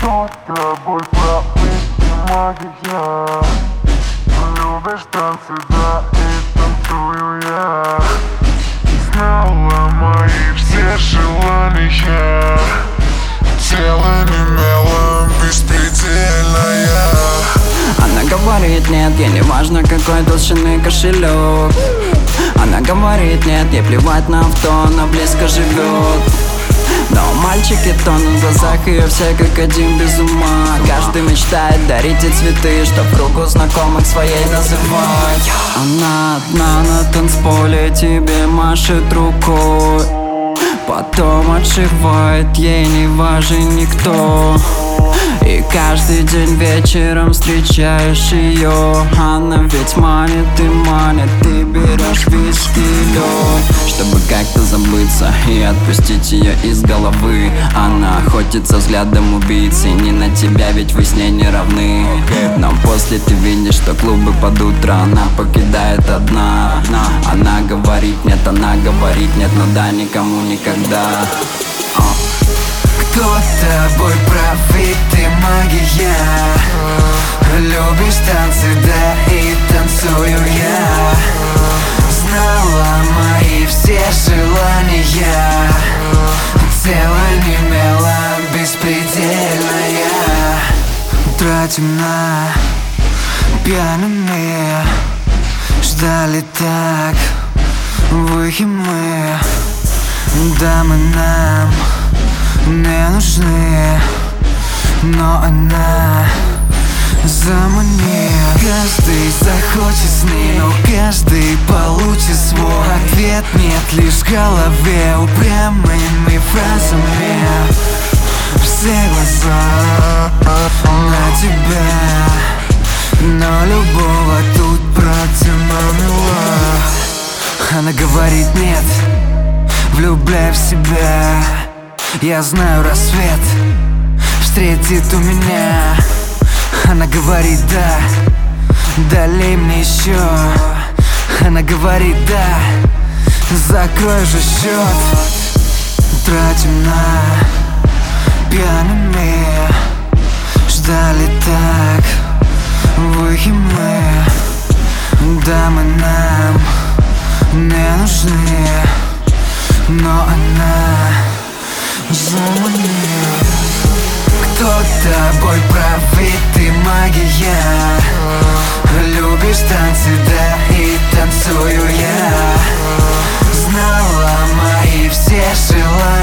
Кто тобой правый, ты магия. Любишь танцы, да, и танцую я. Знала мои все желания. Тело немело, беспредельная. Она говорит нет, ей не важно какой толщины кошелек. Она говорит нет, ей плевать на авто, она близко живет. Но мальчики тонут в глазах ее все как один без ума. Каждый мечтает дарить ей цветы, чтоб кругу знакомых своей называть. Она одна на танцполе тебе машет рукой, потом отшивает, ей не важен никто. И каждый день вечером встречаешь ее. Она ведь манит, ты берешь виски и лед, чтобы как-то забыться и отпустить ее из головы. Она охотится взглядом убийцы, не на тебя, ведь вы с ней не равны. Но после ты видишь, что клубы под утро она покидает одна. Она говорит нет, но да никому никогда. Кто тобой прав, и ты магия. Любишь танцы, да, и танцую я. Знала мои все желания. Тело немело, беспредельная. Тратим на пьяными. Ждали так, выхи мы. Дамы нам не нужны, но она заманит. Каждый захочет с ней, но каждый получит свой ответ. Нет лишь в голове упрямыми фразами. Все глаза на тебя, но любого тут протянула. Она говорит нет, влюбляй в себя. Я знаю рассвет встретит у меня. Она говорит да, долей мне еще. Она говорит да, закрой же счет. Тратим на пьяными. Ждали так, выхи мы. Дамы нам не нужны, но она заманит. Кто тобой прав, и ты магия. Любишь танцы, да, и танцую я. Знала мои все желания.